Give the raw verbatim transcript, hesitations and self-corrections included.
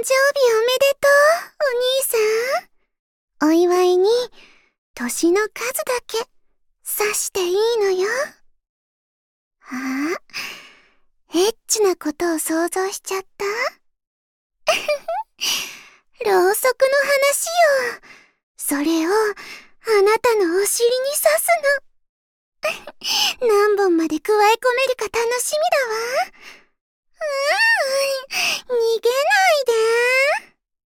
生日おめでとう、お兄さん。お祝いに、年の数だけ、刺していいのよ。ああ、エッチなことを想像しちゃった？ろうそくの話よ。それを、あなたのお尻に刺すの。何本まで加え込めるか楽しみだわ。うーん、逃げないで。